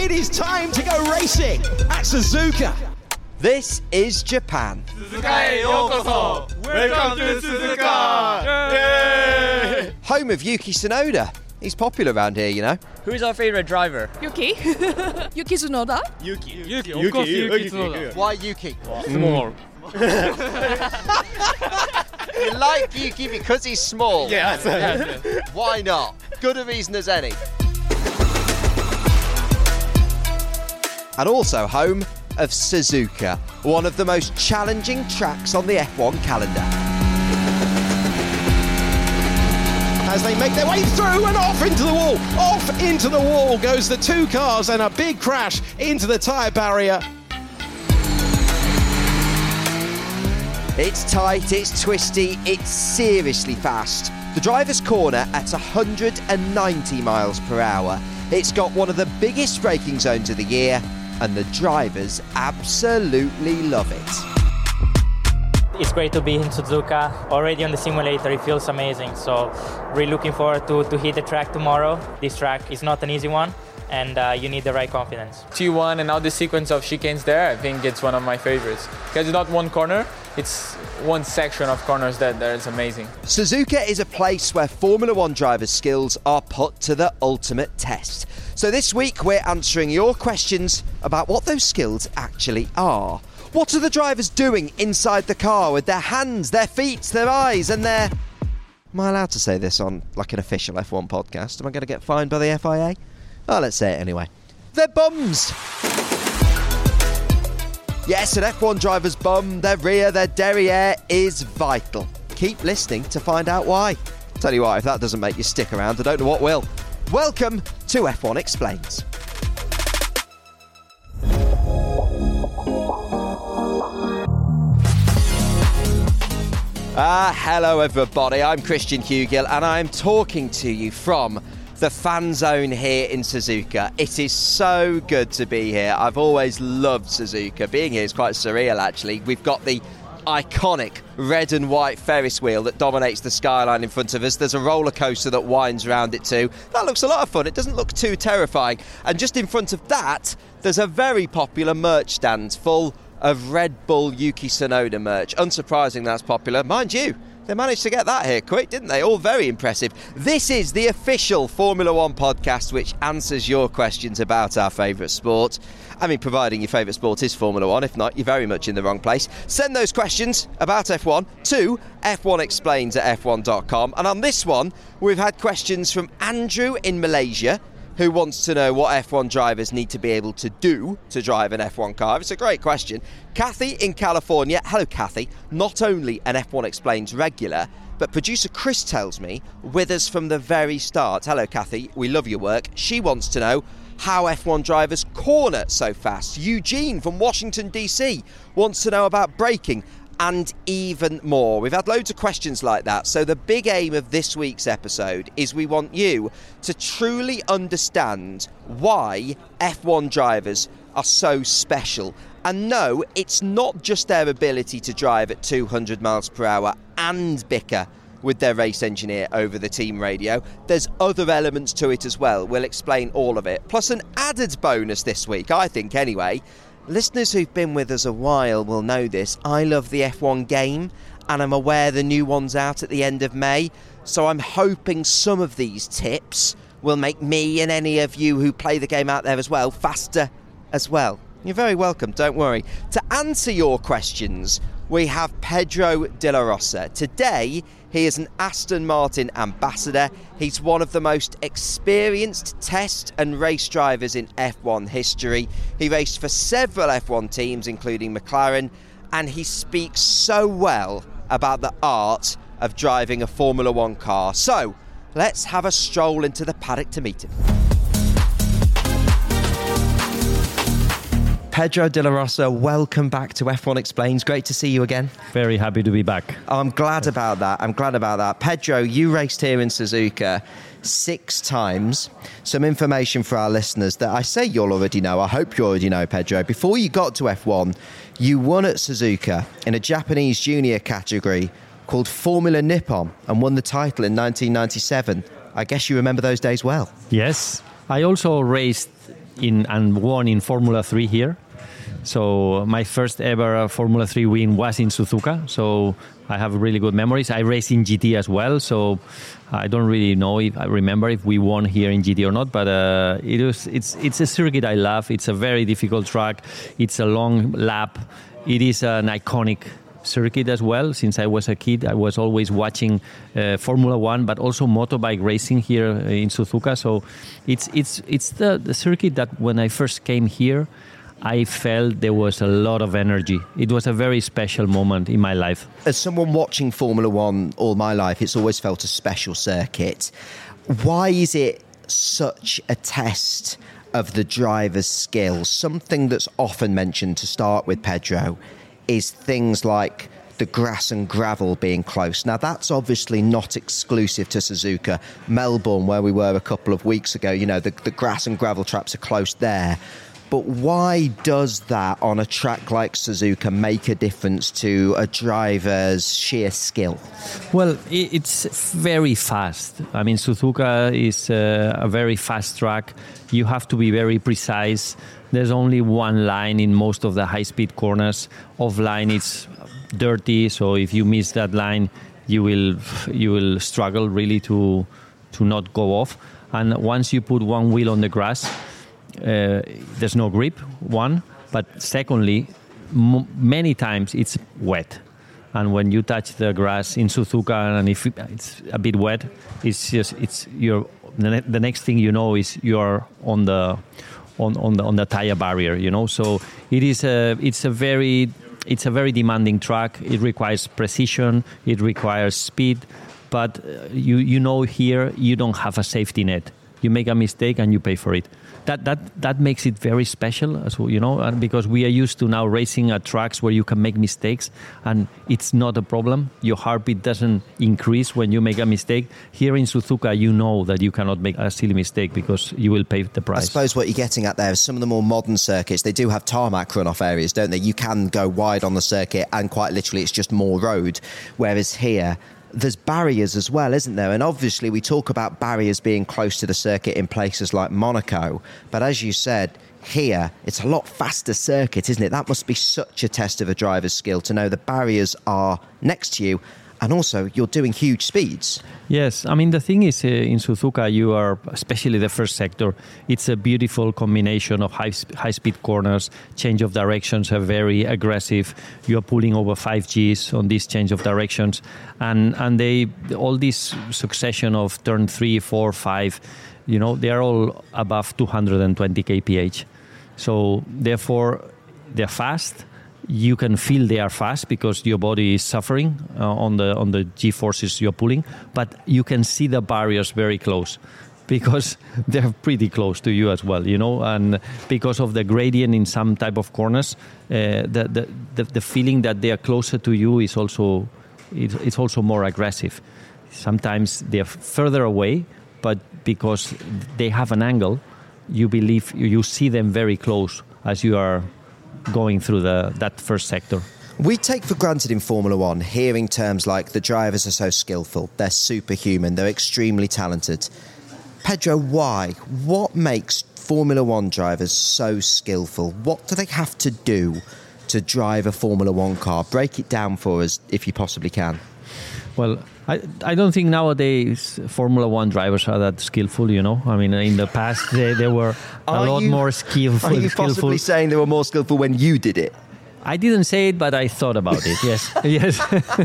It is time to go racing at Suzuka. This is Japan. Suzuka-e yokoso. Welcome to Suzuka. Yay! Home of Yuki Tsunoda. He's popular around here, you know. Who is our favorite driver? Yuki? Yuki Tsunoda? Yuki. Of course, Yuki Tsunoda. Why Yuki? Small. You like Yuki because he's small? Yes. Why not? Good a reason as any. And also home of Suzuka, one of the most challenging tracks on the F1 calendar. As they make their way through and off into the wall. Off into the wall goes the two cars and a big crash into the tyre barrier. It's tight, it's twisty, it's seriously fast. The driver's corner at 190 miles per hour. It's got one of the biggest braking zones of the year, and the drivers absolutely love it. It's great to be in Suzuka. Already on the simulator, it feels amazing. So really looking forward to hit the track tomorrow. This track is not an easy one, and you need the right confidence. T1 and now the sequence of chicanes there, I think it's one of my favorites. Because it's not one corner, it's one section of corners that is amazing. Suzuka is a place where Formula One drivers' skills are put to the ultimate test. So this week we're answering your questions about what those skills actually are. What are the drivers doing inside the car with their hands, their feet, their eyes and their... Am I allowed to say this on like an official F1 podcast? Am I going to get fined by the FIA? Oh, let's say it anyway. Their bums. Yes, an F1 driver's bum, their rear, their derriere is vital. Keep listening to find out why. Tell you what, if that doesn't make you stick around, I don't know what will. Welcome to F1 Explains. Hello everybody, I'm Christian Hugill and I'm talking to you from the fan zone here in Suzuka. It is so good to be here. I've always loved Suzuka. Being here is quite surreal actually. We've got the iconic red and white Ferris wheel that dominates the skyline in front of us. There's a roller coaster that winds around it too. That looks a lot of fun. It doesn't look too terrifying. And just in front of that, there's a very popular merch stand full of Red Bull Yuki Tsunoda merch. Unsurprising that's popular. Mind you, they managed to get that here quick, didn't they? All very impressive. This is the official Formula One podcast which answers your questions about our favourite sport. I mean, providing your favourite sport is Formula One. If not, you're very much in the wrong place. Send those questions about F1 to f1explains@f1.com. And on this one, we've had questions from Andrew in Malaysia, who wants to know what F1 drivers need to be able to do to drive an F1 car. It's a great question. Kathy in California. Hello, Kathy. Not only an F1 Explains regular, but producer Chris tells me with us from the very start. Hello, Kathy. We love your work. She wants to know how F1 drivers corner so fast. Eugene from Washington, D.C. wants to know about braking and even more. We've had loads of questions like that. So the big aim of this week's episode is we want you to truly understand why F1 drivers are so special. And no, it's not just their ability to drive at 200 miles per hour and bicker with their race engineer over the team radio. There's other elements to it as well. We'll explain all of it. Plus an added bonus this week, I think anyway. Listeners who've been with us a while will know this. I love the F1 game and I'm aware the new one's out at the end of May. So I'm hoping some of these tips will make me and any of you who play the game out there as well faster as well. You're very welcome, don't worry. To answer your questions, we have Pedro de la Rosa. Today, he is an Aston Martin ambassador. He's one of the most experienced test and race drivers in F1 history. He raced for several F1 teams, including McLaren, and he speaks so well about the art of driving a Formula One car. So, let's have a stroll into the paddock to meet him. Pedro de la Rosa, welcome back to F1 Explains. Great to see you again. Very happy to be back. I'm glad about that. Pedro, you raced here in Suzuka 6 times. Some information for our listeners that I say you'll already know. I hope you already know, Pedro. Before you got to F1, you won at Suzuka in a Japanese junior category called Formula Nippon and won the title in 1997. I guess you remember those days well. Yes. I also raced and won in Formula 3 here. So my first ever Formula 3 win was in Suzuka. So I have really good memories. I raced in GT as well. So I don't really know if I remember if we won here in GT or not. But it's a circuit I love. It's a very difficult track. It's a long lap. It is an iconic circuit as well. Since I was a kid, I was always watching Formula 1, but also motorbike racing here in Suzuka. So it's the circuit that when I first came here, I felt there was a lot of energy. It was a very special moment in my life. As someone watching Formula 1 all my life, it's always felt a special circuit. Why is it such a test of the driver's skills? Something that's often mentioned, to start with, Pedro, is things like the grass and gravel being close. Now, that's obviously not exclusive to Suzuka. Melbourne, where we were a couple of weeks ago, the grass and gravel traps are close there. But why does that, on a track like Suzuka, make a difference to a driver's sheer skill? Well, it's very fast. I mean, Suzuka is a very fast track. You have to be very precise. There's only one line in most of the high-speed corners. Off-line, it's dirty, so if you miss that line, you will struggle really to not go off. And once you put one wheel on the grass, there's no grip, one, but secondly, many times it's wet, and when you touch the grass in Suzuka and if it's a bit wet, the next thing you know is you're on the tire barrier, so it's a very demanding track. It requires precision, it requires speed, but here you don't have a safety net. You make a mistake and you pay for it. That makes it very special, as well, because we are used to now racing at tracks where you can make mistakes and it's not a problem. Your heartbeat doesn't increase when you make a mistake. Here in Suzuka, you know that you cannot make a silly mistake because you will pay the price. I suppose what you're getting at there is some of the more modern circuits, they do have tarmac runoff areas, don't they? You can go wide on the circuit and quite literally it's just more road, whereas here, there's barriers as well, isn't there? And obviously we talk about barriers being close to the circuit in places like Monaco. But as you said, here, it's a lot faster circuit, isn't it? That must be such a test of a driver's skill to know the barriers are next to you. And also, you're doing huge speeds. Yes, I mean, the thing is, in Suzuka, you are, especially the first sector, it's a beautiful combination of high-speed corners, change of directions are very aggressive. You are pulling over 5Gs on this change of directions. And all this succession of turn 3, 4, 5, they are all above 220 kph. So, therefore, they're fast. You can feel they are fast because your body is suffering on the G-forces you're pulling, but you can see the barriers very close because they're pretty close to you as well, and because of the gradient in some type of corners, the feeling that they are closer to you is also it's also more aggressive. Sometimes they're further away, but because they have an angle, you see them very close as you are going through that first sector. We take for granted in Formula 1 hearing terms like the drivers are so skillful, they're superhuman, they're extremely talented. Pedro, why? What makes Formula 1 drivers so skillful? What do they have to do to drive a Formula 1 car? Break it down for us if you possibly can. Well, I don't think nowadays Formula 1 drivers are that skillful, I mean, in the past, they were a lot more skillful. Are you possibly saying they were more skillful when you did it? I didn't say it, but I thought about it, yes. Yes.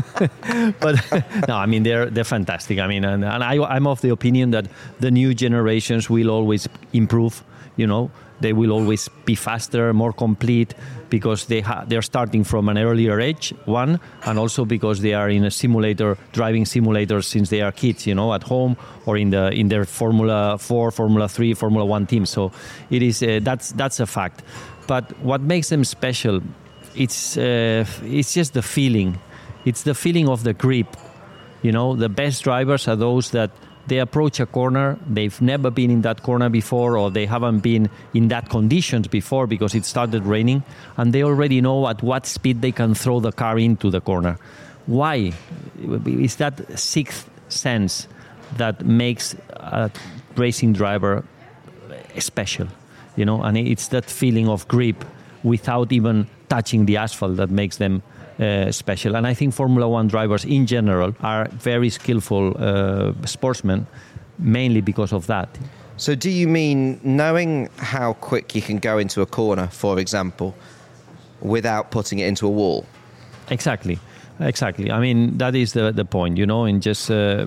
But, no, I mean, they're fantastic. I mean, and I'm of the opinion that the new generations will always improve, They will always be faster, more complete, because they're starting from an earlier age, one, and also because they are in a simulator, driving simulators since they are kids, at home or in their Formula 4, Formula 3, Formula 1 teams. So it is that's a fact. But what makes them special, it's just the feeling. It's the feeling of the grip. The best drivers are those that they approach a corner, they've never been in that corner before, or they haven't been in that conditions before because it started raining, and they already know at what speed they can throw the car into the corner. Why? It's that sixth sense that makes a racing driver special. and it's that feeling of grip without even touching the asphalt that makes them special. And I think Formula One drivers in general are very skillful sportsmen, mainly because of that. So do you mean knowing how quick you can go into a corner, for example, without putting it into a wall? Exactly. I mean, that is the point, in just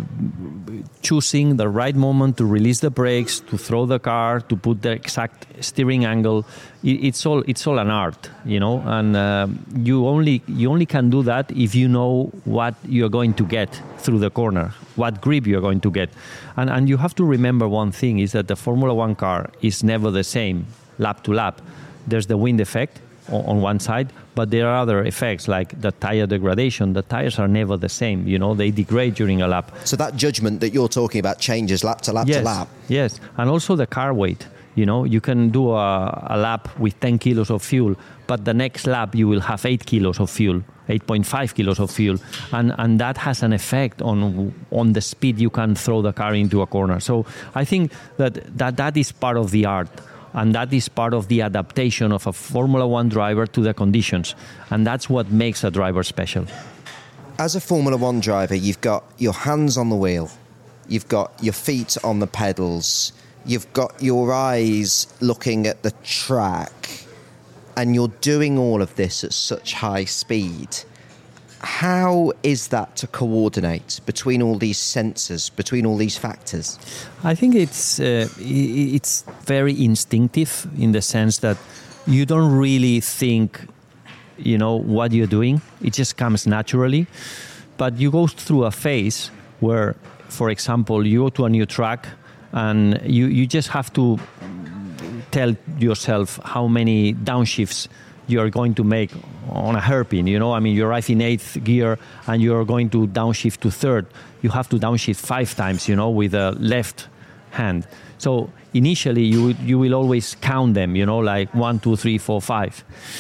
choosing the right moment to release the brakes, to throw the car, to put the exact steering angle. It's all an art, and you only can do that if you know what you're going to get through the corner, what grip you're going to get. And you have to remember one thing, is that the Formula One car is never the same lap to lap. There's the wind effect on one side, but there are other effects like the tire degradation. The tires are never the same, they degrade during a lap. So that judgment that you're talking about changes lap to lap to lap. Yes, and also the car weight. You can do a lap with 10 kilos of fuel, but the next lap you will have 8 kilos of fuel, 8.5 kilos of fuel, and that has an effect on the speed you can throw the car into a corner. So I think that is part of the art. And that is part of the adaptation of a Formula One driver to the conditions. And that's what makes a driver special. As a Formula One driver, you've got your hands on the wheel. You've got your feet on the pedals. You've got your eyes looking at the track. And you're doing all of this at such high speed. How is that to coordinate between all these sensors, between all these factors? I think it's very instinctive in the sense that you don't really think, what you're doing. It just comes naturally. But you go through a phase where, for example, you go to a new track and you just have to tell yourself how many downshifts you're going to make on a hairpin, I mean, you arrive in 8th gear and you're going to downshift to 3rd. You have to downshift 5 times, with the left hand. So initially you will always count them, like 1, 2, 3, 4, 5.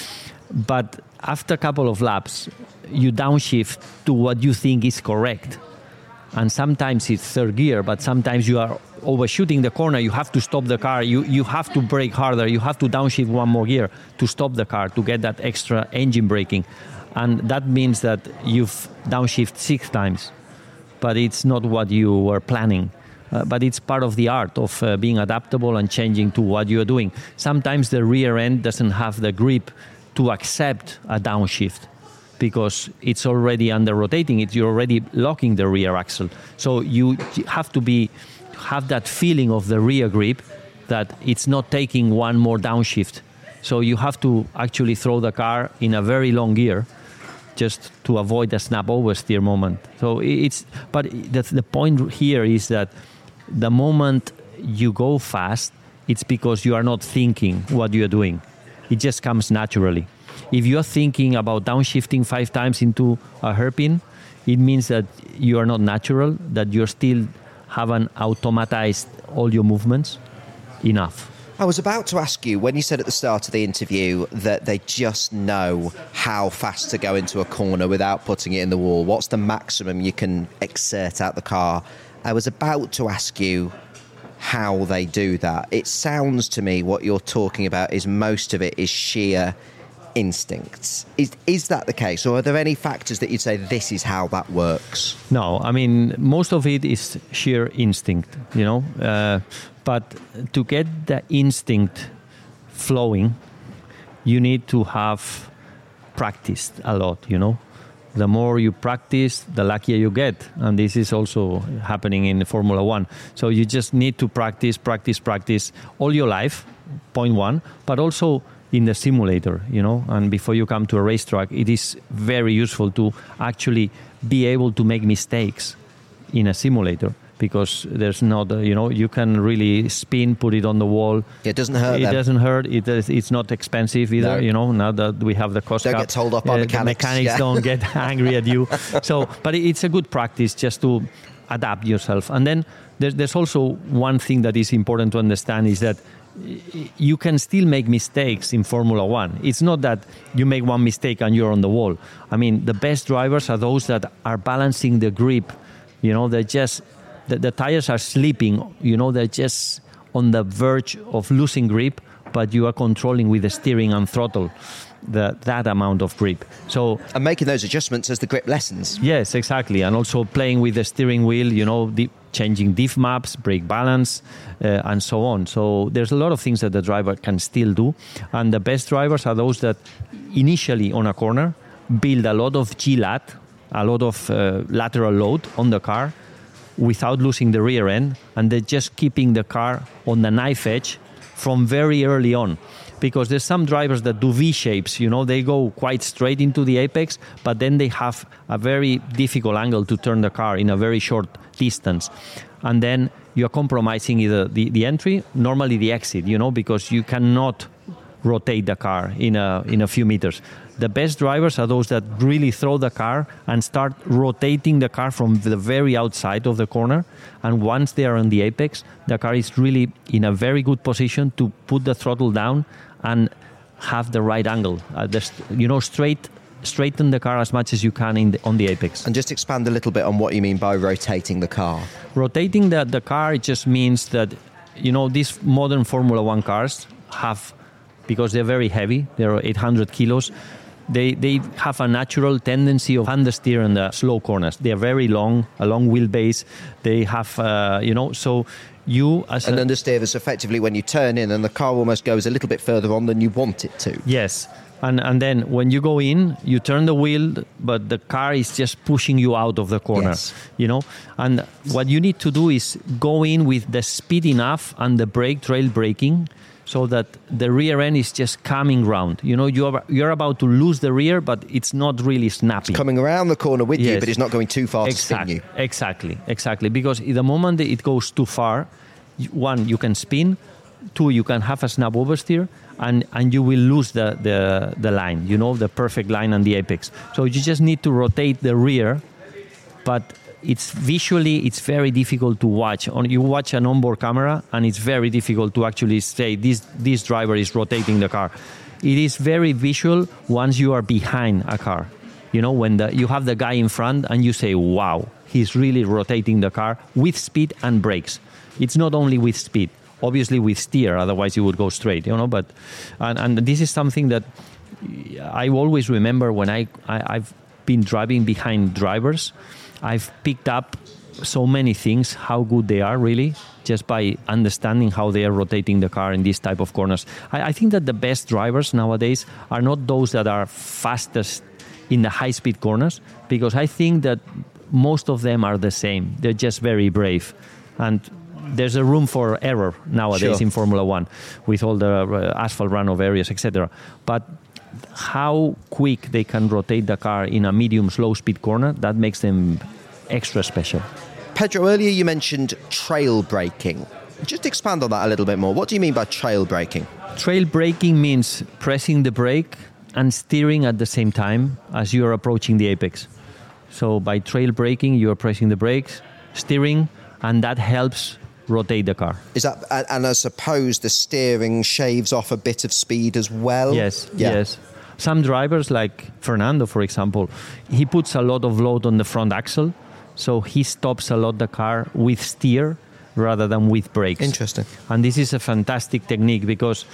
But after a couple of laps, you downshift to what you think is correct. And sometimes it's 3rd gear, but sometimes you are overshooting the corner. You have to stop the car. You have to brake harder. You have to downshift 1 more gear to stop the car, to get that extra engine braking. And that means that you've downshift 6 times. But it's not what you were planning. But it's part of the art of being adaptable and changing to what you're doing. Sometimes the rear end doesn't have the grip to accept a downshift, because it's already under rotating. You're already locking the rear axle. So you have to have that feeling of the rear grip that it's not taking 1 more downshift. So you have to actually throw the car in a very long gear just to avoid a snap oversteer moment. So but the point here is that the moment you go fast, it's because you are not thinking what you're doing. It just comes naturally. If you're thinking about downshifting 5 times into a hairpin, it means that you are not natural, that you still haven't automatized all your movements enough. I was about to ask you, when you said at the start of the interview that they just know how fast to go into a corner without putting it in the wall, what's the maximum you can exert out the car? I was about to ask you how they do that. It sounds to me what you're talking about is most of it is sheer instincts. Is that the case, or are there any factors that you'd say this is how that works? No, I mean, most of it is sheer instinct, but to get the instinct flowing, you need to have practiced a lot, The more you practice, the luckier you get. And this is also happening in Formula One. So you just need to practice all your life, point one, but also in the simulator, and before you come to a racetrack, it is very useful to actually be able to make mistakes in a simulator, because there's not, you can really spin, put it on the wall. It doesn't hurt. It doesn't hurt. It's not expensive either, No. Now that we have the cost cap. Don't get told off by mechanics. The mechanics don't get angry at you. So, but it's a good practice just to adapt yourself. And then there's also one thing that is important to understand is that you can still make mistakes in Formula One. It's not that you make one mistake and you're on the wall. I mean, the best drivers are those that are balancing the grip. They're just, the tires are slipping. They're just on the verge of losing grip, but you are controlling with the steering and throttle that amount of grip. So and making those adjustments as the grip lessens. Yes, exactly, and also playing with the steering wheel, changing diff maps, brake balance, and so on. So there's a lot of things that the driver can still do, and the best drivers are those that initially on a corner build a lot of G-lat, a lot of lateral load on the car without losing the rear end, and they're just keeping the car on the knife edge from very early on. Because there's some drivers that do V-shapes, they go quite straight into the apex, but then they have a very difficult angle to turn the car in a very short distance. And then you're compromising either the entry, normally the exit, because you cannot rotate the car in a few meters. The best drivers are those that really throw the car and start rotating the car from the very outside of the corner. And once they are on the apex, the car is really in a very good position to put the throttle down and have the right angle. Straighten the car as much as you can on the apex. And just expand a little bit on what you mean by rotating the car. Rotating the car, it just means that, these modern Formula One cars have, because they're very heavy, they're 800 kilos, they have a natural tendency of understeer in the slow corners. They're very long, a long wheelbase. They have, so you as an understeer is effectively when you turn in and the car almost goes a little bit further on than you want it to. Yes. And then when you go in, you turn the wheel, but the car is just pushing you out of the corner, And what you need to do is go in with the speed enough and the trail braking, so that the rear end is just coming round. You're about to lose the rear, but it's not really snappy. It's coming around the corner with you, but it's not going too far to spin you. Exactly. Because the moment it goes too far, one, you can spin, two, you can have a snap oversteer, and you will lose the line, the perfect line on the apex. So you just need to rotate the rear, but it's very difficult to watch. You watch an onboard camera, and it's very difficult to actually say this driver is rotating the car. It is very visual once you are behind a car. When you have the guy in front and you say, wow, he's really rotating the car with speed and brakes. It's not only with speed, obviously with steer, otherwise you would go straight, But and this is something that I always remember when I've been driving behind drivers. I've picked up so many things, how good they are really, just by understanding how they are rotating the car in these type of corners. I think that the best drivers nowadays are not those that are fastest in the high-speed corners, because I think that most of them are the same. They're just very brave. And there's a room for error nowadays in Formula One with all the asphalt runoff areas, etc. But how quick they can rotate the car in a medium slow speed corner, that makes them extra special. Pedro, earlier you mentioned trail braking. Just expand on that a little bit more. What do you mean by trail braking? Trail braking means pressing the brake and steering at the same time as you are approaching the apex. So by trail braking, you are pressing the brakes, steering, and that helps rotate the car. Is that, and I suppose the steering shaves off a bit of speed as well? Yes. Some drivers, like Fernando, for example, he puts a lot of load on the front axle, so he stops a lot the car with steer rather than with brakes. Interesting. And this is a fantastic technique because,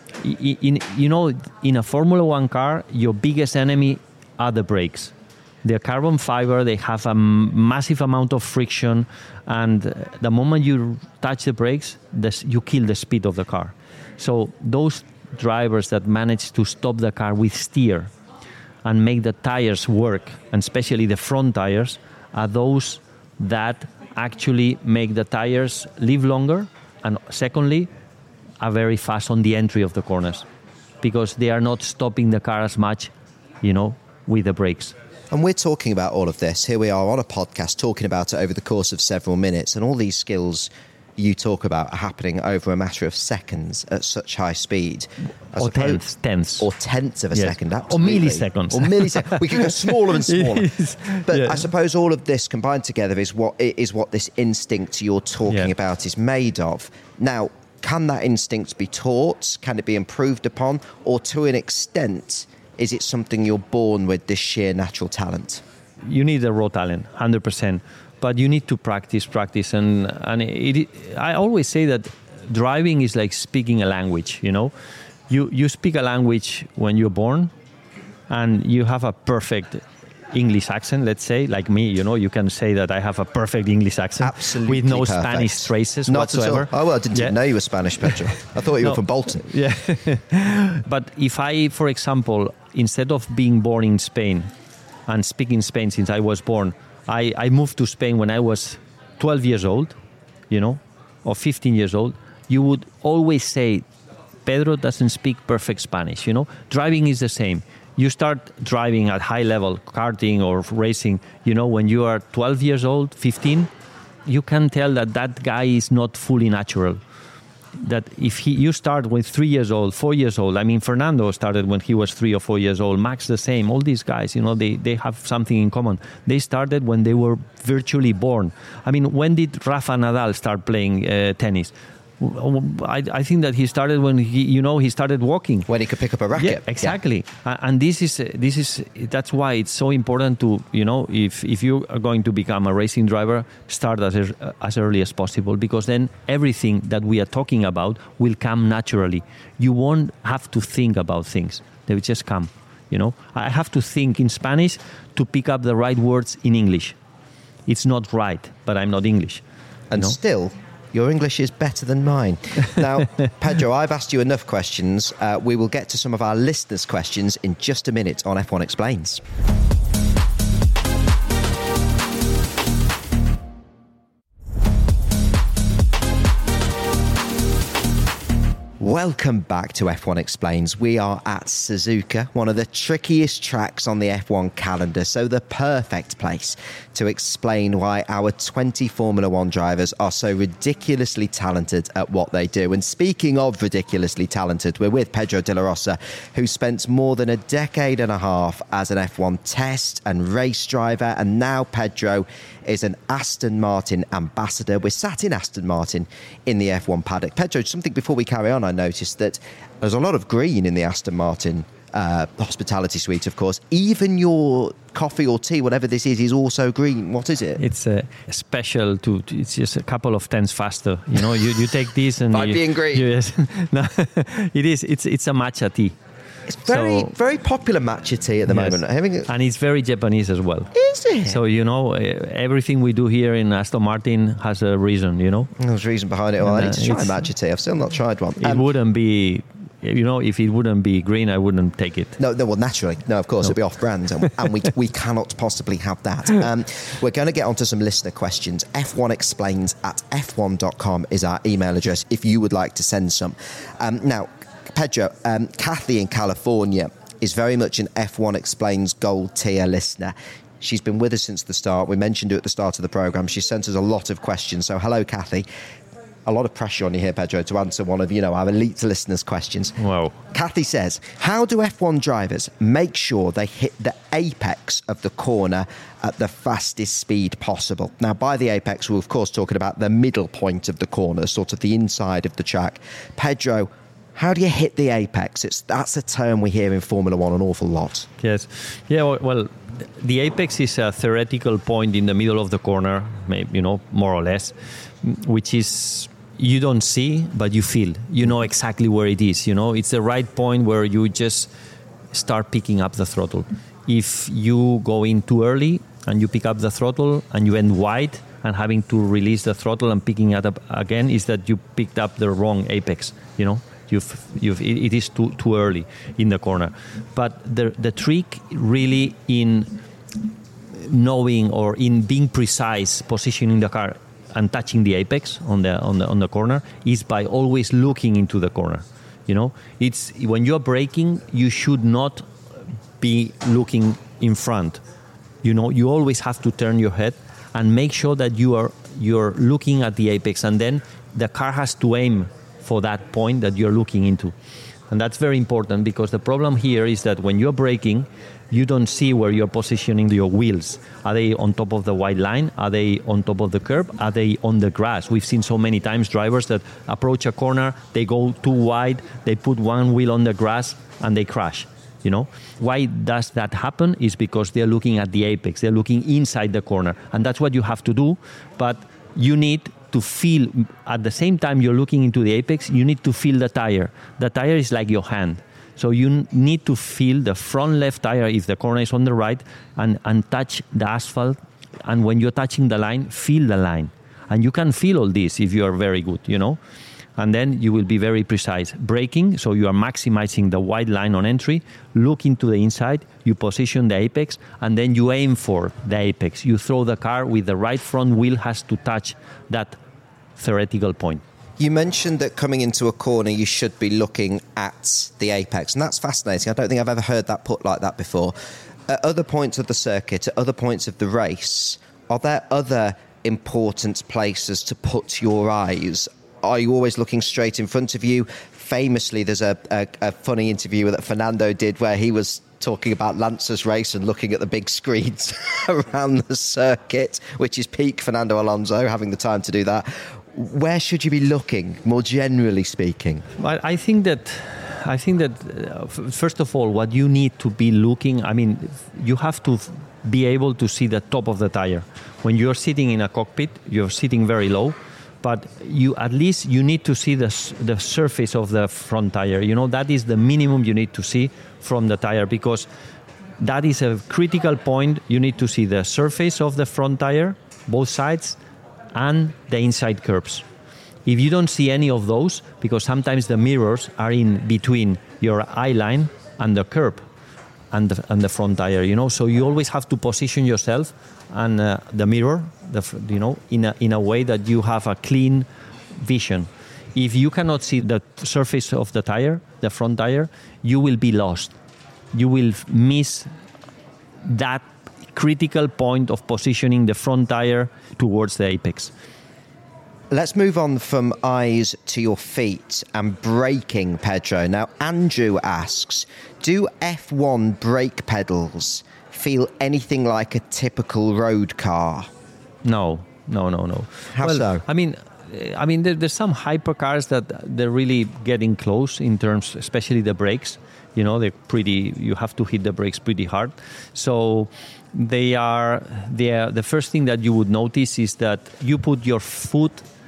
in a Formula One car, your biggest enemy are the brakes. They're carbon fiber, they have a massive amount of friction, and the moment you touch the brakes, you kill the speed of the car. So those drivers that manage to stop the car with steer and make the tires work, and especially the front tires, are those that actually make the tires live longer, and secondly, are very fast on the entry of the corners because they are not stopping the car as much, with the brakes. And we're talking about all of this. Here we are on a podcast talking about it over the course of several minutes, and all these skills you talk about are happening over a matter of seconds at such high speed. Or tenths. Or tenths of a second, absolutely. Or milliseconds. We could go smaller and smaller. But I suppose all of this combined together is what this instinct you're talking about is made of. Now, can that instinct be taught? Can it be improved upon? Or to an extent, is it something you're born with, this sheer natural talent? You need a raw talent, 100%. But you need to practice. And I always say that driving is like speaking a language, you know. You speak a language when you're born, and you have a perfect English accent, let's say, like me, you know, you can say that I have a perfect English accent. Absolutely with no perfect. Spanish traces Not whatsoever. at all. Oh, well, I didn't even know you were Spanish, Pedro. I thought you were from Bolton. Yeah. But if I, for example, instead of being born in Spain and speaking Spain since I was born, I moved to Spain when I was 12 years old, you know, or 15 years old, you would always say, Pedro doesn't speak perfect Spanish, you know. Driving is the same. You start driving at high level, karting or racing, you know, when you are 12 years old, 15, you can tell that that guy is not fully natural. That if you start with 3 years old, 4 years old, I mean, Fernando started when he was 3 or 4 years old, Max the same, all these guys, you know, they have something in common. They started when they were virtually born. I mean, when did Rafa Nadal start playing tennis? I think that he started when he started walking. When he could pick up a racket. Yeah, exactly. Yeah. And that's why it's so important to, you know, if you are going to become a racing driver, start as early as possible, because then everything that we are talking about will come naturally. You won't have to think about things. They will just come, you know. I have to think in Spanish to pick up the right words in English. It's not right, but I'm not English. And still, your English is better than mine. Now, Pedro, I've asked you enough questions. We will get to some of our listeners' questions in just a minute on F1 Explains. Welcome back to F1 Explains. We are at Suzuka, one of the trickiest tracks on the F1 calendar, so the perfect place to explain why our 20 Formula One drivers are so ridiculously talented at what they do. And speaking of ridiculously talented, we're with Pedro de la Rosa, who spent more than a decade and a half as an F1 test and race driver, and now Pedro is an Aston Martin ambassador. We're sat in Aston Martin in the F1 paddock. Pedro, something before we carry on, I noticed that there's a lot of green in the Aston Martin hospitality suite, of course. Even your coffee or tea, whatever this is also green. What is it? It's special it's just a couple of tenths faster. You know, you take this and by being green. Yes. No, it is. It's a matcha tea. It's very popular matcha tea at the moment. And it's very Japanese as well. Is it? So, you know, everything we do here in Aston Martin has a reason, you know. There's a reason behind it. Well, I need to try matcha tea. I've still not tried one. It wouldn't be... You know, if it wouldn't be green, I wouldn't take it. No, well, naturally. No, of course, it'll be off-brand, and we cannot possibly have that. We're going to get onto some listener questions. F1explains@f1.com is our email address if you would like to send some. Now, Pedro, Kathy in California is very much an F1 Explains Gold tier listener. She's been with us since the start. We mentioned her at the start of the programme. She sent us a lot of questions. So hello, Kathy. A lot of pressure on you here, Pedro, to answer one of, our elite listeners' questions. Wow. Kathy says, how do F1 drivers make sure they hit the apex of the corner at the fastest speed possible? Now, by the apex, we're, of course, talking about the middle point of the corner, sort of the inside of the track. Pedro, how do you hit the apex? That's a term we hear in Formula One an awful lot. Yes. Yeah, well, the apex is a theoretical point in the middle of the corner, maybe, more or less, which is... you don't see, but you feel. You know exactly where it is. It's the right point where you just start picking up the throttle. If you go in too early and you pick up the throttle and you end wide and having to release the throttle and picking it up again, is that you picked up the wrong apex. It is too early in the corner. But the trick really in knowing or in being precise, positioning the car and touching the apex on the corner is by always looking into the corner. It's when you're braking, you should not be looking in front. You always have to turn your head and make sure that you're looking at the apex, and then the car has to aim for that point that you're looking into. And that's very important, because the problem here is that when you're braking, you don't see where you're positioning your wheels. Are they on top of the white line? Are they on top of the curb? Are they on the grass? We've seen so many times drivers that approach a corner, they go too wide, they put one wheel on the grass and they crash. Why does that happen? Is because they're looking at the apex. They're looking inside the corner. And that's what you have to do. But you need to feel, at the same time you're looking into the apex, you need to feel the tire. The tire is like your hand. So you need to feel the front left tire if the corner is on the right and touch the asphalt. And when you're touching the line, feel the line. And you can feel all this if you are very good, you know. And then you will be very precise. Braking, so you are maximizing the white line on entry, look into the inside, you position the apex, and then you aim for the apex. You throw the car with the right front wheel has to touch that theoretical point. You mentioned that coming into a corner you should be looking at the apex, and that's fascinating. I don't think I've ever heard that put like that before. At other points of the circuit, at other points of the race, are there other important places to put your eyes? Are you always looking straight in front of you? Famously, there's a funny interview that Fernando did where he was talking about Lance's race and looking at the big screens around the circuit, which is peak Fernando Alonso, having the time to do that. Where should you be looking, more generally speaking? Well, I think that first of all, what you need to be looking, I mean, you have to be able to see the top of the tire. When you're sitting in a cockpit, you're sitting very low, but you need to see the surface of the front tire. You know, that is the minimum you need to see from the tire, because that is a critical point. You need to see the surface of the front tire, both sides, and the inside curbs. If you don't see any of those, because sometimes the mirrors are in between your eye line and the curb and the front tire, you know, so you always have to position yourself and the mirror, in a way that you have a clean vision. If you cannot see the surface of the tire, the front tire, you will be lost. You will miss that critical point of positioning the front tire towards the apex. Let's move on from eyes to your feet and braking, Pedro. Now, Andrew asks, do F1 brake pedals feel anything like a typical road car? No. How so? I mean, there's some hypercars that they're really getting close in terms, especially the brakes. You know, you have to hit the brakes pretty hard. So the first thing that you would notice is that you put your foot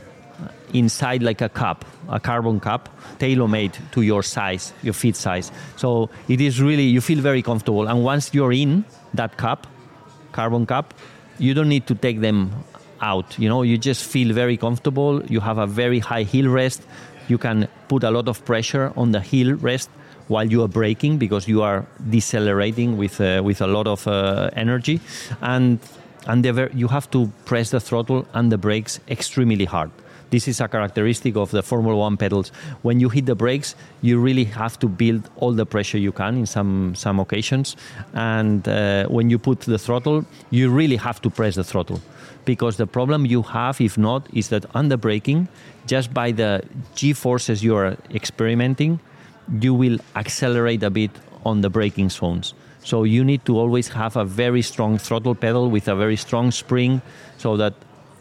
inside like a cup, a carbon cup, tailor-made to your size, your feet size. So it is really, you feel very comfortable. And once you're in that cup, carbon cup, you don't need to take them out. You know, you just feel very comfortable. You have a very high heel rest. You can put a lot of pressure on the heel rest while you are braking, because you are decelerating with a lot of energy. And you have to press the throttle and the brakes extremely hard. This is a characteristic of the Formula One pedals. When you hit the brakes, you really have to build all the pressure you can in some occasions. And when you put the throttle, you really have to press the throttle. Because the problem you have, if not, is that under braking, just by the G-forces you are experimenting, you will accelerate a bit on the braking zones. So you need to always have a very strong throttle pedal with a very strong spring, so that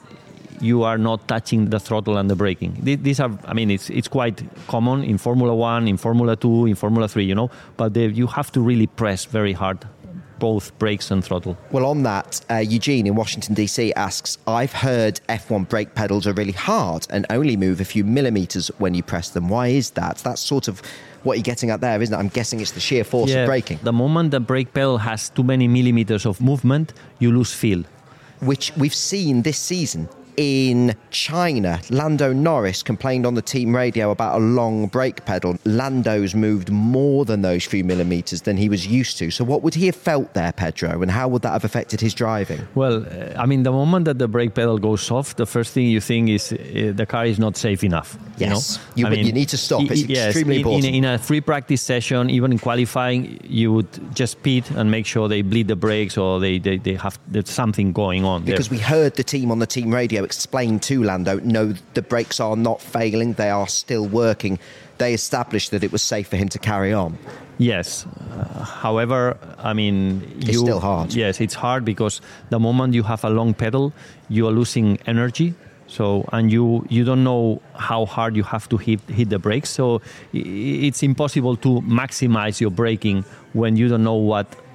you are not touching the throttle and the braking. These are, I mean, it's quite common in Formula 1, in Formula 2, in Formula 3, you know, but you have to really press very hard, both brakes and throttle. Well, on that, Eugene in Washington, D.C. asks, I've heard F1 brake pedals are really hard and only move a few millimetres when you press them. Why is that? That's sort of what you're getting at there, isn't it? I'm guessing it's the sheer force of braking. The moment the brake pedal has too many millimetres of movement, you lose feel. Which we've seen this season. In China, Lando Norris complained on the team radio about a long brake pedal. Lando's moved more than those few millimetres than he was used to. So what would he have felt there, Pedro, and how would that have affected his driving? Well, I mean, the moment that the brake pedal goes soft, the first thing you think is the car is not safe enough. Yes, you know? You need to stop. It's extremely important. In a free practice session, even in qualifying, you would just pit and make sure they bleed the brakes, or there's something going on. Because we heard the team on the team radio explain to Lando, no, the brakes are not failing, they are still working. They established that it was safe for him to carry on. Yes. However, I mean... It's still hard. Yes, it's hard because the moment you have a long pedal, you are losing energy. So, and you don't know how hard you have to hit the brakes. So it's impossible to maximize your braking when you don't know what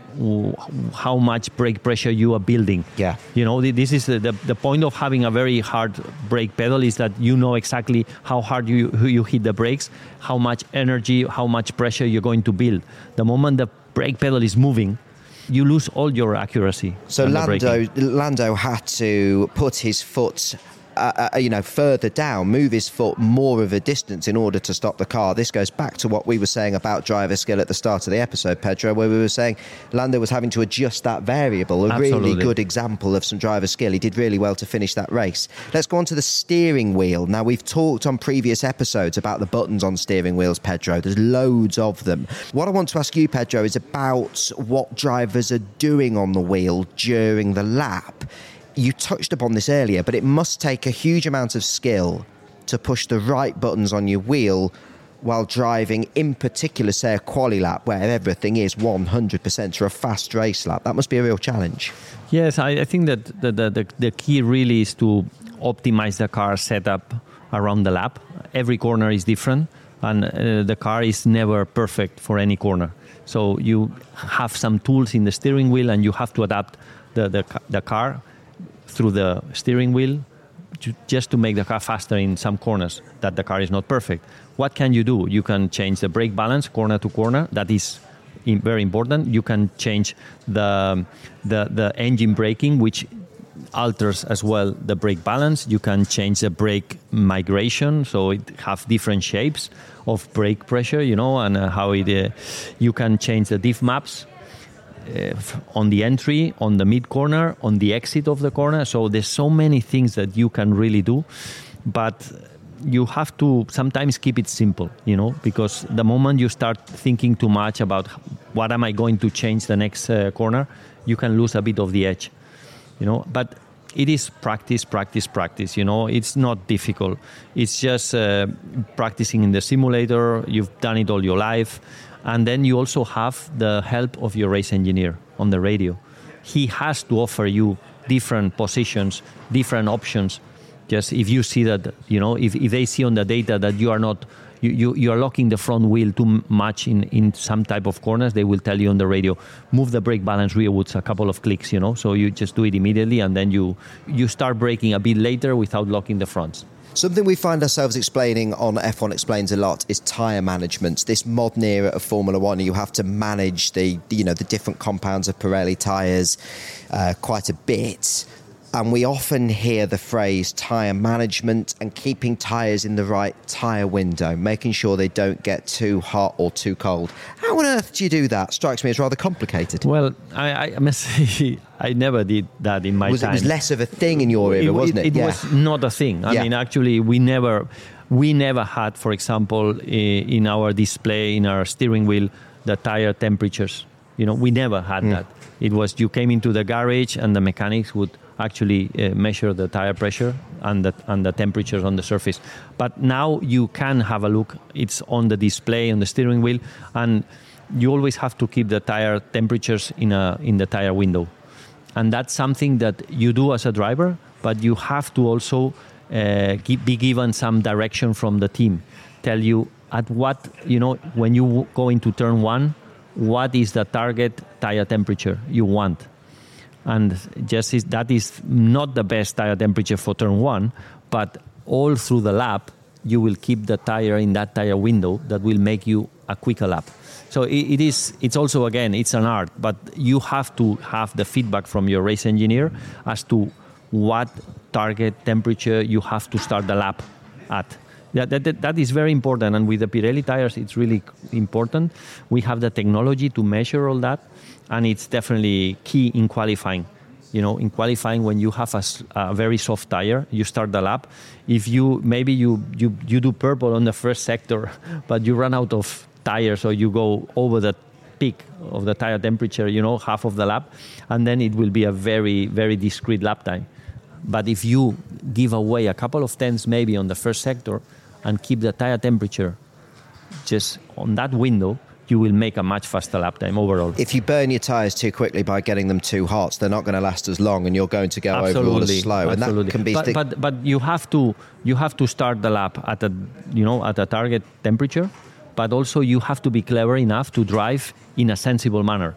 how much brake pressure you are building. Yeah. You know, this is the point of having a very hard brake pedal is that you know exactly how hard you hit the brakes, how much energy, how much pressure you're going to build. The moment the brake pedal is moving, you lose all your accuracy. So Lando had to put his foot further down, move his foot more of a distance in order to stop the car. This goes back to what we were saying about driver skill at the start of the episode, Pedro, where we were saying Lando was having to adjust that variable. Really good example of some driver skill. He did really well to finish that race. Let's go on to the steering wheel. Now, we've talked on previous episodes about the buttons on steering wheels, Pedro. There's loads of them. What I want to ask you, Pedro, is about what drivers are doing on the wheel during the lap. You touched upon this earlier, but it must take a huge amount of skill to push the right buttons on your wheel while driving, in particular, say, a quali lap where everything is 100% or a fast race lap. That must be a real challenge. Yes, I think that the key really is to optimize the car setup around the lap. Every corner is different, and the car is never perfect for any corner. So you have some tools in the steering wheel, and you have to adapt the car through the steering wheel just to make the car faster in some corners that the car is not perfect. What can you do? You can change the brake balance corner to corner. That is very important. You can change the engine braking, which alters as well the brake balance. You can change the brake migration, so it have different shapes of brake pressure, and how it. You can change the diff maps on the entry, on the mid corner, on the exit of the corner. So there's so many things that you can really do, but you have to sometimes keep it simple, because the moment you start thinking too much about what am I going to change the next corner, you can lose a bit of the edge, But it is practice. It's not difficult. It's just practicing in the simulator. You've done it all your life. And then you also have the help of your race engineer on the radio. He has to offer you different positions, different options. Just if you see that, if they see on the data that you are not, you are locking the front wheel too much in some type of corners, they will tell you on the radio, move the brake balance rearwards a couple of clicks, So you just do it immediately, and then you start braking a bit later without locking the fronts. Something we find ourselves explaining on F1 Explains a lot is tyre management. This modern era of Formula One, you have to manage the different compounds of Pirelli tyres quite a bit. And we often hear the phrase tyre management and keeping tyres in the right tyre window, making sure they don't get too hot or too cold. How on earth do you do that? Strikes me as rather complicated. Well, I must say, I never did that in my time. It was less of a thing in your era, wasn't it? It was not a thing. I mean, actually, we never had, for example, in our display, in our steering wheel, the tyre temperatures. We never had that. It was you came into the garage and the mechanics would actually measure the tire pressure and the temperatures on the surface. But now you can have a look. It's on the display on the steering wheel, and you always have to keep the tire temperatures in the tire window. And that's something that you do as a driver, but you have to also be given some direction from the team. Tell you at what, when you go into turn one, what is the target tire temperature you want. And that is not the best tire temperature for turn one, but all through the lap, you will keep the tire in that tire window that will make you a quicker lap. So it's also, again, it's an art, but you have to have the feedback from your race engineer as to what target temperature you have to start the lap at. That is very important, and with the Pirelli tires, it's really important. We have the technology to measure all that, and it's definitely key in qualifying. In qualifying, when you have a very soft tire, you start the lap. If you do purple on the first sector, but you run out of tires, or you go over the peak of the tire temperature, half of the lap, and then it will be a very, very discrete lap time. But if you give away a couple of tenths maybe on the first sector and keep the tire temperature just on that window, you will make a much faster lap time overall. If you burn your tyres too quickly by getting them too hot, they're not going to last as long, and you're going to go overall as slow. Absolutely. And that can be. But you have to start the lap at a target temperature, but also you have to be clever enough to drive in a sensible manner.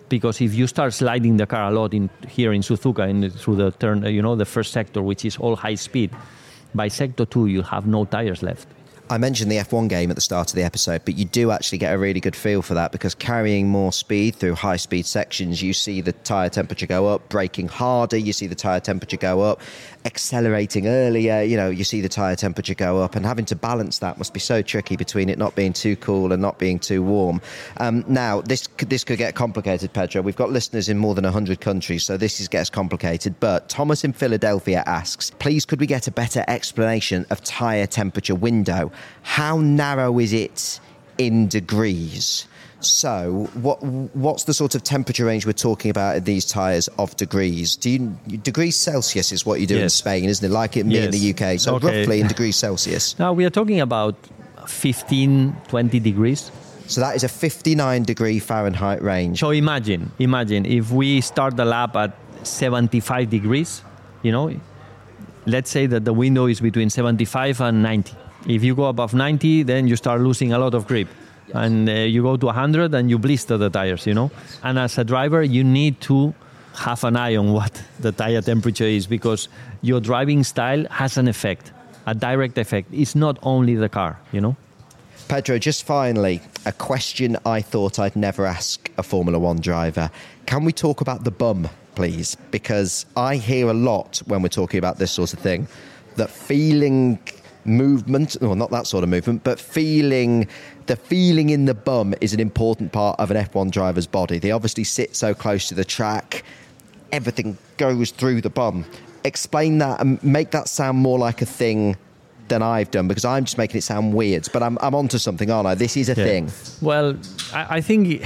because if you start sliding the car a lot here in Suzuka through the turn, the first sector, which is all high speed, by sector 2 you have no tires left. I mentioned the F1 game at the start of the episode, but you do actually get a really good feel for that, because carrying more speed through high-speed sections, you see the tyre temperature go up, braking harder, you see the tyre temperature go up, accelerating earlier, you see the tyre temperature go up, and having to balance that must be so tricky between it not being too cool and not being too warm. Now, this could get complicated, Pedro. We've got listeners in more than 100 countries, so this gets complicated, but Thomas in Philadelphia asks, please could we get a better explanation of tyre temperature window? How narrow is it in degrees? So what's the sort of temperature range we're talking about in these tyres of degrees? Degrees Celsius is what you do in Spain, isn't it? Like in the UK. So roughly in degrees Celsius. Now we are talking about 15, 20 degrees. So that is a 59 degree Fahrenheit range. So imagine if we start the lap at 75 degrees, let's say that the window is between 75 and 90. If you go above 90, then you start losing a lot of grip. Yes. And you go to 100 and you blister the tires, And as a driver, you need to have an eye on what the tire temperature is, because your driving style has an effect, a direct effect. It's not only the car, Pedro, just finally, a question I thought I'd never ask a Formula One driver. Can we talk about the bum, please? Because I hear a lot when we're talking about this sort of thing, that feeling movement, or not that sort of movement, but the feeling in the bum is an important part of an F1 driver's body. They obviously sit so close to the track, everything goes through the bum. Explain that and make that sound more like a thing than I've done, because I'm just making it sound weird, but I'm onto something, aren't I? This is a thing. Well, I think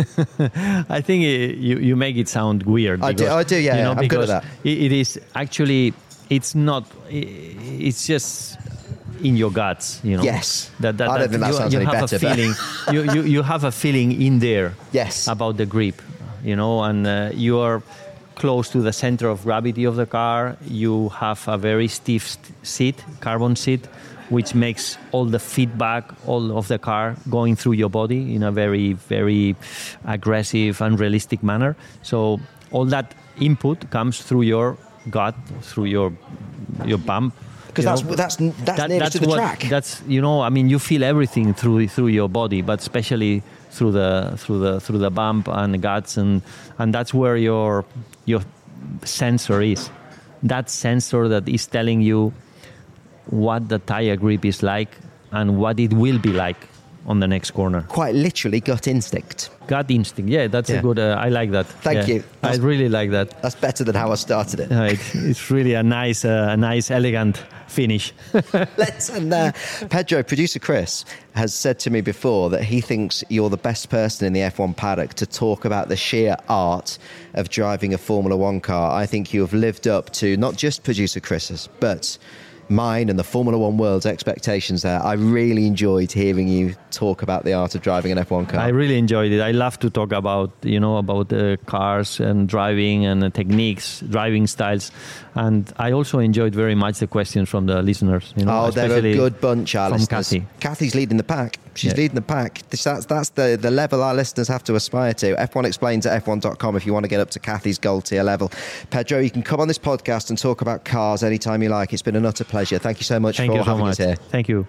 you make it sound weird. Because, I do, yeah. I'm good at that. It is actually, it's not, it's just in your guts, Yes. I don't think that sounds any better. You have a feeling in there. Yes. About the grip, and you are close to the center of gravity of the car. You have a very stiff seat, carbon seat, which makes all the feedback, all of the car going through your body in a very, very aggressive and realistic manner. So all that input comes through your gut, through your bump. Because that's nearest to the track. That's you feel everything through your body, but especially through the bump and the guts, and that's where your sensor is. That sensor that is telling you what the tire grip is like and what it will be like on the next corner. Quite literally gut instinct. Gut instinct, yeah, that's a good, I like that. Thank you. I really like that. That's better than how I started it. It's really a nice, elegant finish. Pedro, producer Chris, has said to me before that he thinks you're the best person in the F1 paddock to talk about the sheer art of driving a Formula One car. I think you have lived up to not just producer Chris's, but mine and the Formula One world's expectations there. I really enjoyed hearing you talk about the art of driving an F1 car. I really enjoyed it. I love to talk about, about the cars and driving and the techniques, driving styles. And I also enjoyed very much the questions from the listeners. They're a good bunch, our listeners. Kathy. Kathy's leading the pack. She's leading the pack. That's the level our listeners have to aspire to. F1 Explained at f1.com if you want to get up to Kathy's gold tier level. Pedro, you can come on this podcast and talk about cars anytime you like. It's been an utter pleasure. Thank you so much for having us here. Thank you.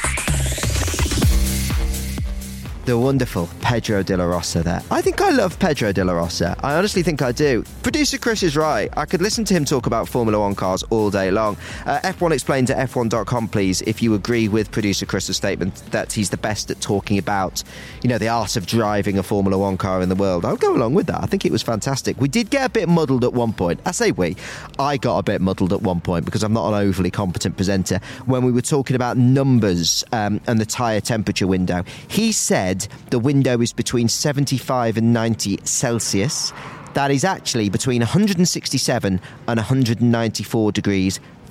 The wonderful Pedro de la Rosa there. I think I love Pedro de la Rosa. I honestly think I do. Producer Chris is right. I could listen to him talk about Formula One cars all day long. F1 Explained at f1.com, please, if you agree with producer Chris's statement that he's the best at talking about, the art of driving a Formula One car in the world. I'll go along with that. I think it was fantastic. We did get a bit muddled at one point. I got a bit muddled at one point because I'm not an overly competent presenter when we were talking about numbers and the tyre temperature window. He said the window is between 75 and 90 Celsius. That is actually between 167 and 194 degrees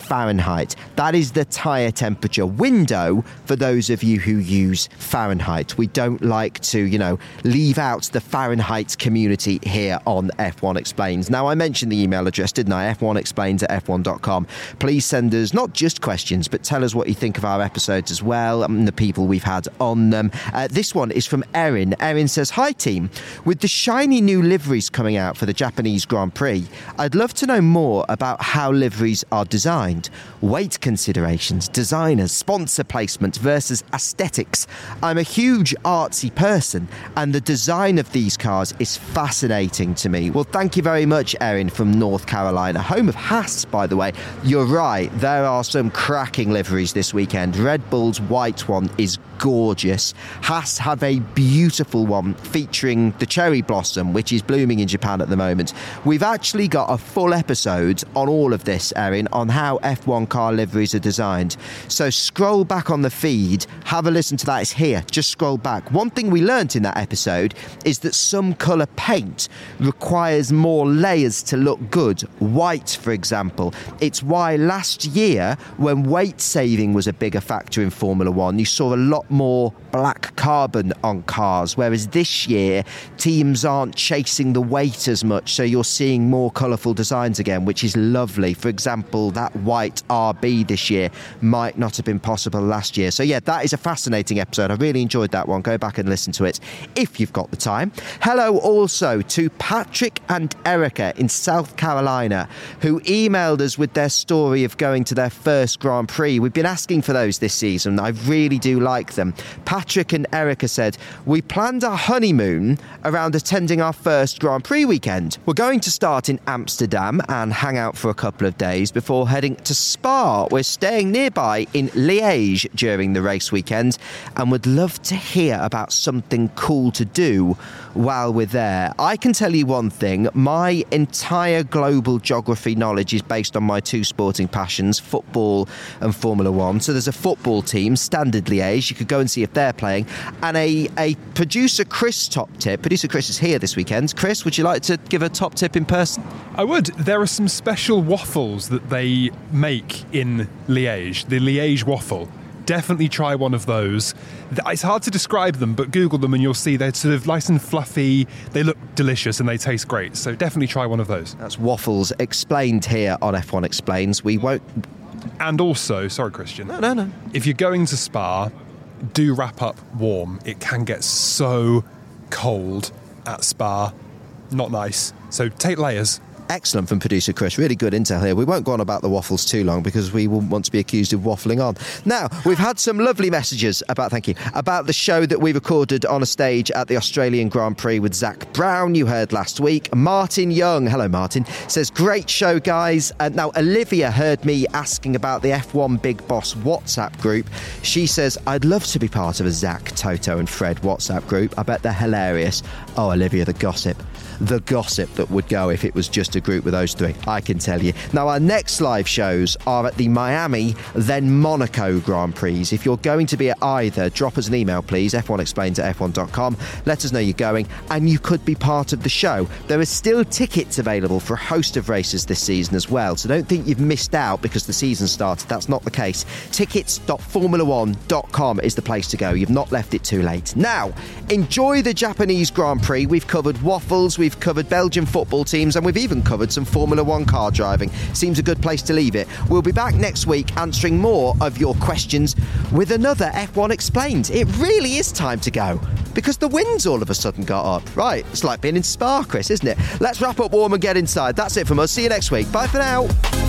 Fahrenheit. That is the tyre temperature window for those of you who use Fahrenheit. We don't like to, leave out the Fahrenheit community here on F1 Explains. Now, I mentioned the email address, didn't I? f1explains@f1.com. Please send us not just questions, but tell us what you think of our episodes as well, and the people we've had on them. This one is from Erin. Erin says, "Hi team, with the shiny new liveries coming out for the Japanese Grand Prix, I'd love to know more about how liveries are designed. Weight considerations, designers, sponsor placement versus aesthetics. I'm a huge artsy person and the design of these cars is fascinating to me." Well, thank you very much, Erin from North Carolina, home of Haas, by the way. You're right, there are some cracking liveries this weekend. Red Bull's white one is gorgeous. Haas have a beautiful one featuring the cherry blossom, which is blooming in Japan at the moment. We've actually got a full episode on all of this, Erin, on how F1 car liveries are designed. So scroll back on the feed, have a listen to that. It's here. Just scroll back. One thing we learnt in that episode is that some colour paint requires more layers to look good. White, for example. It's why last year, when weight saving was a bigger factor in Formula One, you saw a lot more black carbon on cars, whereas this year teams aren't chasing the weight as much, so you're seeing more colourful designs again, which is lovely. For example, that white RB this year might not have been possible last year. So yeah, that is a fascinating episode. I really enjoyed that one. Go back and listen to it if you've got the time. Hello also to Patrick and Erica in South Carolina, who emailed us with their story of going to their first Grand Prix. We've been asking for those this season. I really do like them. Patrick and Erica said, "We planned our honeymoon around attending our first Grand Prix weekend. We're going to start in Amsterdam and hang out for a couple of days before heading to Spa. We're staying nearby in Liège during the race weekend and would love to hear about something cool to do while we're there." I can tell you one thing, my entire global geography knowledge is based on my two sporting passions, football and Formula One. So there's a football team, Standard Liège, you could go and see if they're playing, and a producer Chris top tip. Producer Chris is here this weekend. Chris, would you like to give a top tip in person? I would. There are some special waffles that they make in Liège, the Liège waffle. Definitely try one of those. It's hard to describe them, but Google them and you'll see they're sort of nice and fluffy. They look delicious and they taste great. So definitely try one of those. That's waffles explained here on F1 Explains. We won't... And also, sorry, Christian. No. If you're going to Spa, do wrap up warm. It can get so cold at Spa. Not nice. So take layers. Excellent from producer Chris. Really good intel here. We won't go on about the waffles too long because we wouldn't want to be accused of waffling on. Now, we've had some lovely messages about the show that we recorded on a stage at the Australian Grand Prix with Zach Brown, you heard last week. Martin Young, hello Martin, says, "Great show, guys." Now, Olivia heard me asking about the F1 Big Boss WhatsApp group. She says, "I'd love to be part of a Zach, Toto and Fred WhatsApp group. I bet they're hilarious." Oh, Olivia, the gossip that would go if it was just a group with those three, I can tell you. Now, our next live shows are at the Miami, then Monaco Grand Prix. If you're going to be at either, drop us an email, please, f1explains@f1.com. Let us know you're going, and you could be part of the show. There are still tickets available for a host of races this season as well, so don't think you've missed out because the season started. That's not the case. Tickets.formula1.com is the place to go. You've not left it too late. Now, enjoy the Japanese Grand Prix. We've covered waffles, we've covered Belgian football teams, and we've even covered some Formula One car driving. Seems a good place to leave it. We'll be back next week answering more of your questions with another F1 Explained. It really is time to go because the winds all of a sudden got up. Right, it's like being in Spa, Chris, isn't it? Let's wrap up warm and get inside. That's it from us. See you next week. Bye for now.